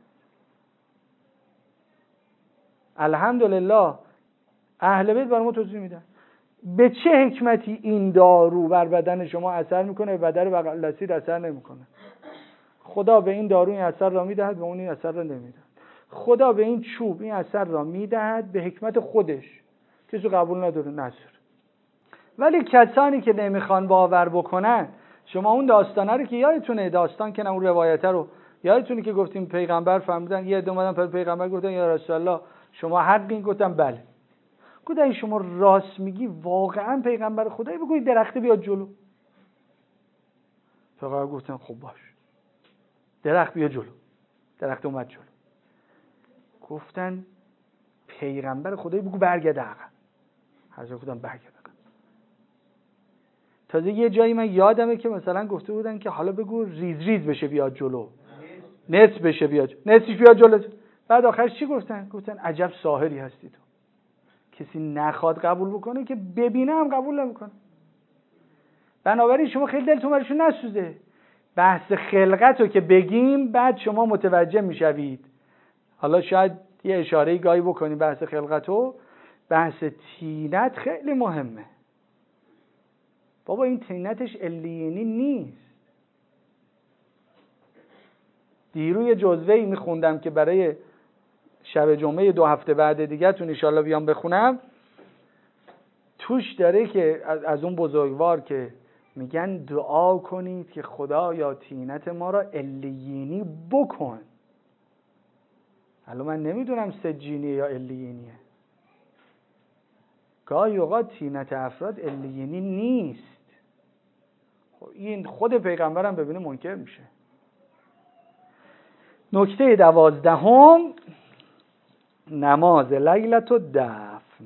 الحمدلله اهل بیت برای ما توضیح میدن به چه حکمتی این دارو بر بدن شما اثر میکنه، به بدن بغل دستید اثر نمیکنه. خدا به این دارو این اثر را میدهد، به اون این اثر را نمیدهد. خدا به این چوب این اثر را میدهد به حکمت خودش، کسی قبول نداره نصر. ولی کسانی که نمیخوان باور بکنن، شما اون داستانه رو که یادتونه، داستان که نه اون روایته رو یادتونه که گفتیم پیغمبر فرمودن، یه عده اومدن پیغمبر گفتن یا رسول الله شما حقین؟ گفتن بله. گفتن شما راست میگی، واقعا پیغمبر خدایی؟ بگوی درخت بیاد جلو. پیغمبر گفتن خب باش، درخت بیاد جلو. درخت اومد جلو. گفتن پیغمبر خدایی بگو برگرد عقب. حضرت گفتن برگرد عقب. تازه یه جایی من یادمه که مثلا گفته بودن که حالا بگو ریز ریز بشه بیاد جلو، نصف بشه بیاد، نصفش بیاد جلو. بعد آخرش چی گفتن؟ گفتن عجب ساحری هستی تو، کسی نخواد قبول بکنه که ببینه هم قبول نمیکنه. بنابراین شما خیلی دلتون براشون نسوزه. بحث خلقت رو که بگیم بعد شما متوجه میشوید. حالا شاید یه اشاره‌ای گاهی بکنیم بحث خلقت رو. بحث طینت خیلی مهمه. بابا این طینتش علیینی نیست. دیروز یه جزوه‌ای میخوندم که برای شب جمعه 2 هفته بعد دیگه تون ان شاءالله بیام بخونم. توش داره که از اون بزرگوار که میگن دعا کنید که خدا یا طینت ما را علیینی بکن. حالا من نمیدونم سجینیه یا علیینیه. گاهی اوقات طینت افراد علیینی نیست. این خود پیغمبرم ببینه منکر میشه. نکته 12 نماز لیلة الدفن.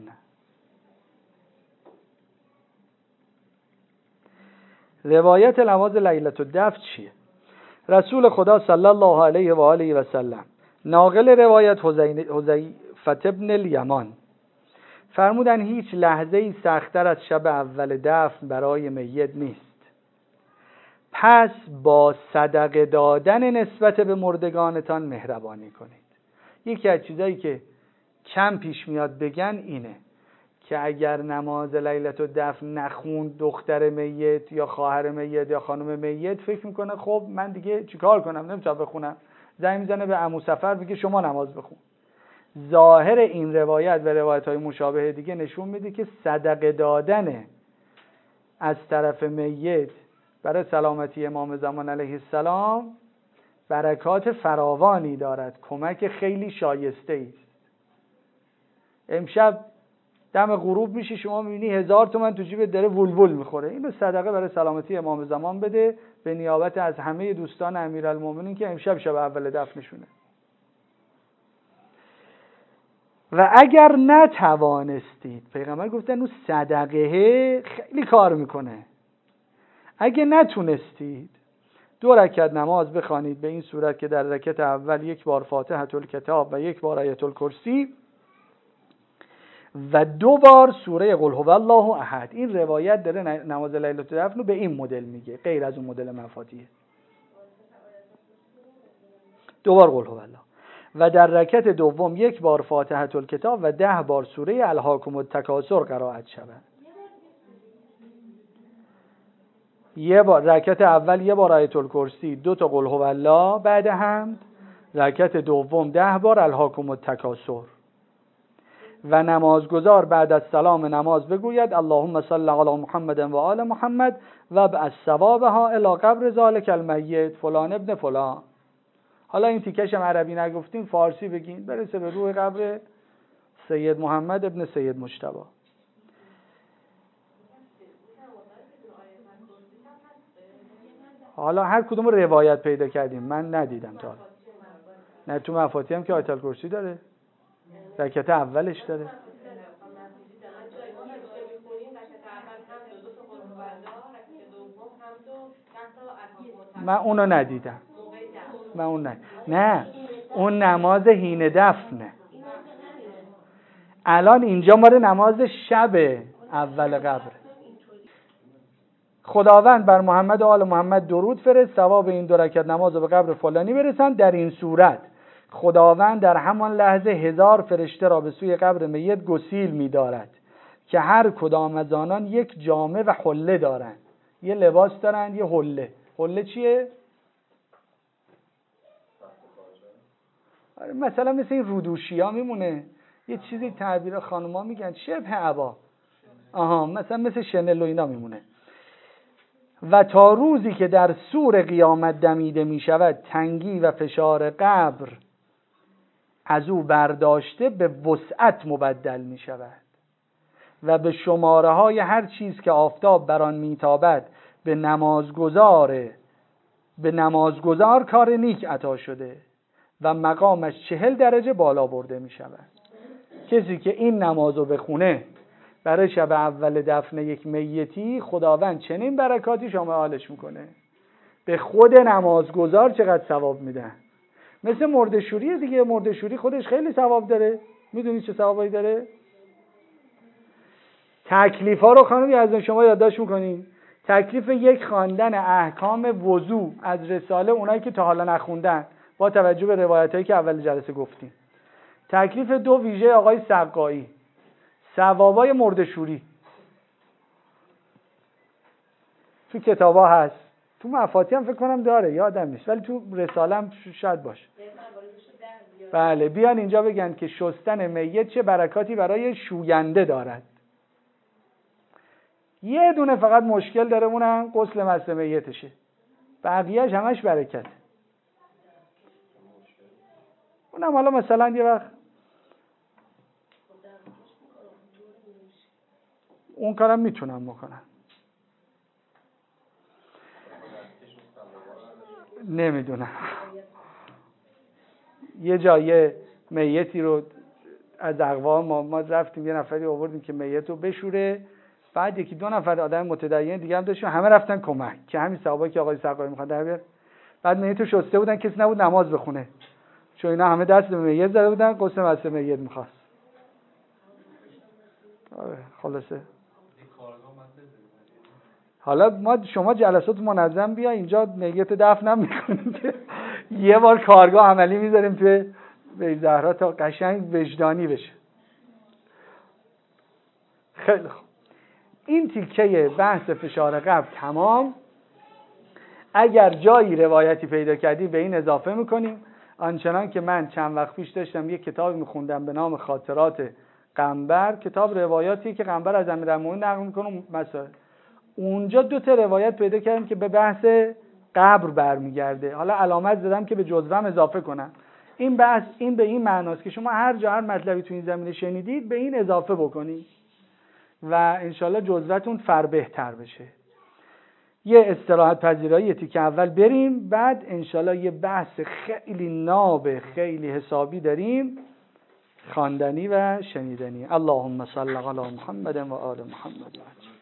روایت نماز لیلة الدفن چیه؟ رسول خدا صلی الله علیه و آله و سلم ناقل روایت حذیفه ابن الیمان فرمودن هیچ لحظه‌ای سخت‌تر از شب اول دفن برای میت نیست. پس با صدقه دادن نسبت به مردگانتان مهربانی کنید. یکی از چیزایی که کم پیش میاد بگن اینه که اگر نماز لیلة الدفن نخوند دختر میت یا خواهر میت یا خانم میت فکر میکنه خب من دیگه چیکار کنم، نمیتونم بخونم. زنگ میزنه به عمو سفر میگه شما نماز بخون. ظاهر این روایت و روایت‌های مشابه دیگه نشون میده که صدقه دادن از طرف میت برای سلامتی امام زمان علیه السلام برکات فراوانی دارد، کمک خیلی شایسته است. امشب دم غروب میشه شما میبینی 1000 تومان تو جیبت داره ولول میخوره. اینو صدقه برای سلامتی امام زمان بده به نیابت از همه دوستان امیرالمومنین که امشب شب اول دفنشونه. و اگر نتوانستید، پیغمبر گفتن اون صدقه خیلی کار میکنه، اگه نتونستید 2 رکعت نماز بخوانید به این صورت که در رکعت اول 1 بار فاتحه الکتاب و 1 بار آیت الکرسی و 2 بار سوره قل هو الله احد. این روایت داره نماز لیلة الدفن رو به این مدل میگه، غیر از اون مدل مفاتیحه. 2 بار قل هو الله و در رکعت دوم 1 بار فاتحه الکتاب و 10 بار سوره الهاکم التکاثر قرائت شود. یه بار رکعت اول 1 بار آیت الکرسی، 2 تا قل هو الله بعد حمد، رکعت دوم 10 بار الهاکم التکاثر. و نمازگزار بعد از سلام نماز بگوید اللهم صل علی محمد و آل محمد و ابعث ثوابها الی قبر ذلک المیت فلان ابن فلان. حالا این تیکش هم عربی نگفتیم، فارسی بگین، برسه به روح قبر سید محمد ابن سید مجتبی. حالا هر کدوم روایت پیدا کردیم، من ندیدم تا حالا. نه تو مفاتیح هم که آیت الکرسی داره، رکعت اولش داره. من اونو ندیدم. نه اون نماز هین دفنه. الان اینجا ماره نماز شب اول قبر. خداوند بر محمد و آل محمد درود فرست، ثواب این 2 رکعت نماز رو به قبر فلانی برسان. در این صورت خداوند در همان لحظه 1000 فرشته را به سوی قبر میت گسیل می‌دارد که هر کدام از آنان 1 جامه و حله دارند. یه لباس دارند، یه حله. حله چیه؟ مثلا مثل این رودوشیا میمونه، یه چیزی تعبیر خانوما میگن شبه عبا. مثلا مثل شنل و اینا میمونه. و تا روزی که در سور قیامت دمیده می شود تنگی و فشار قبر از او برداشته به وسعت مبدل می شود و به شماره های هر چیز که آفتاب بر آن می تابد به نمازگزار کار نیک عطا شده و مقامش 40 درجه بالا برده می شود. کسی که این نمازو بخونه برای شب اول دفن یک میتی، خداوند چنین برکاتی شاملش میکنه. به خود نمازگزار چقدر ثواب میدن. مثل مرده‌شوری دیگه، مرده‌شوری خودش خیلی ثواب داره. میدونی چه ثوابایی داره؟ تکلیفا رو خانم از شما یادداشت میکنین. تکلیف 1 خواندن احکام وضو از رساله، اونایی که تا حالا نخوندن با توجه به روایتایی که اول جلسه گفتیم. تکلیف 2 ویژه آقای سقایی، ثوابای مرده‌شوری تو کتابا هست، تو مفاتیح هم فکر کنم داره، یادم نیست، ولی تو رساله هم شاید باشه. بله، بیان اینجا بگن که شستن میت چه برکاتی برای شوینده دارد. یه دونه فقط مشکل داره، اونم غسل مست میتشه، بقیه‌اش همش برکت. اونم حالا مثلا یه وقت اون کارم میتونم بکنم، نمیدونم. یه جایی میتی رو از اقوام ما رفتیم، یه نفری آوردیم که میت رو بشوره، بعد 1-2 نفر آدم متدین دیگه هم داشتیم، همه رفتن کمک که همین ثوابی که آقای سقایی میخواد در بیار. بعد میت رو شسته بودن، کسی نبود نماز بخونه، چون اینا همه دست به میت زده بودن، غسل مست میت میخواست. خلاصه حالا شما جلسات منظم بیا اینجا، میت دفن نمی‌کنیم که یه بار کارگاه عملی میذاریم توی بیت زهرا تا قشنگ وجدانی بشه. خیلی خوب، این تیکه بحث فشار قبر تمام. اگر جایی روایتی پیدا کردی به این اضافه میکنیم. آنچنان که من چند وقت پیش داشتم یک کتابی میخوندم به نام خاطرات قنبر، کتاب روایاتی که قنبر از امیرالمومنین نقل میکنه مسائل. اونجا 2 تا روایت پیدا کردم که به بحث قبر برمیگرده. حالا علامت زدم که به جزوم اضافه کنم. این بحث این به این معناست که شما هر جا هر مطلبی تو این زمینه شنیدید به این اضافه بکنید. و انشالله جزوتون بهتر بشه. یه استراحت پذیرایی تیکه اول بریم، بعد انشالله یه بحث خیلی ناب خیلی حسابی داریم، خواندنی و شنیدنی. اللهم صل علی محمد و آل محمد.